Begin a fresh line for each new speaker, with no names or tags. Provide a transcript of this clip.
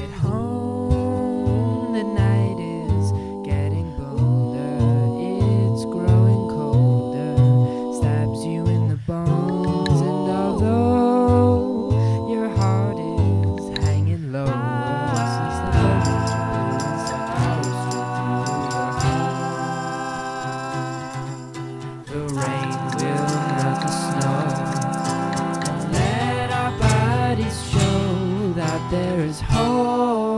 get home, the night is getting bolder. It's growing colder, stabs you in the bones. And although your heart is hanging lower, since the heavens are blue, it's like a coaster through your heart. The rain will melt the snow. Let our bodies show that there is hope.